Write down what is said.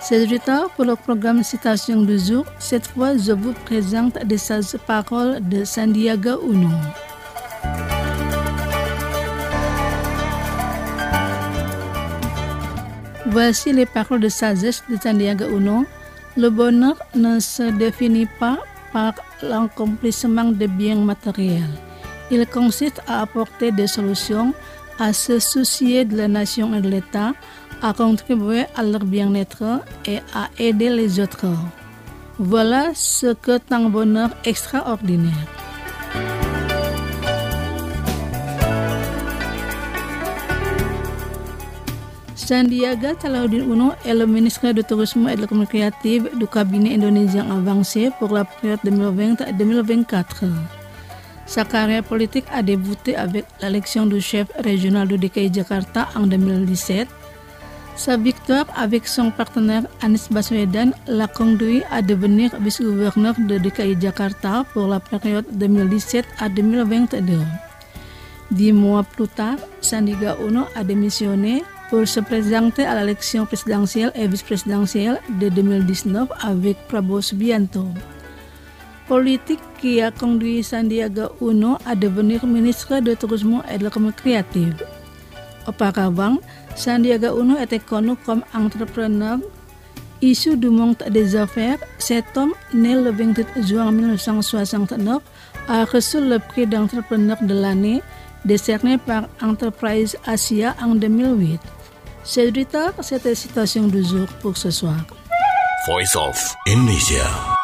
C'est du temps pour le programme Citation du jour. Cette fois, je vous présente des sages paroles de Santiago Uno. Voici les paroles de sagesse de Santiago Uno. Le bonheur ne se définit pas par l'accomplissement des biens matériels. Il consiste à apporter des solutions, à se soucier de la nation et de l'État, à contribuer à leur bien-être et à aider les autres. Voilà ce qu'est un bonheur extraordinaire. Sandiaga Salahuddin Uno est le ministre du Tourisme et de l'Économie créative du cabinet indonésien avancé pour la période 2020-2024. Sa carrière politique a débuté avec l'élection du chef régional de DKI Jakarta en 2017. Sa victoire avec son partenaire Anies Baswedan l'a conduit à devenir vice-gouverneur de DKI Jakarta pour la période 2017 à 2022. 10 mois plus tard, Sandiaga Uno a démissionné pour se présenter à l'élection présidentielle et vice-présidentielle de 2019 avec Prabowo Subianto. Politique qui a conduit Sandiaga Uno à devenir ministre du Tourisme et de l'Économie créative. Auparavant, Sandiaga Uno était connu comme entrepreneur. Issu du monde des affaires, cet homme, né le 28 juin 1969, a reçu le prix d'entrepreneur de l'année décerné par Enterprise Asia en 2008. C'est du tard, cette citation du jour pour ce soir. Voice of Indonesia.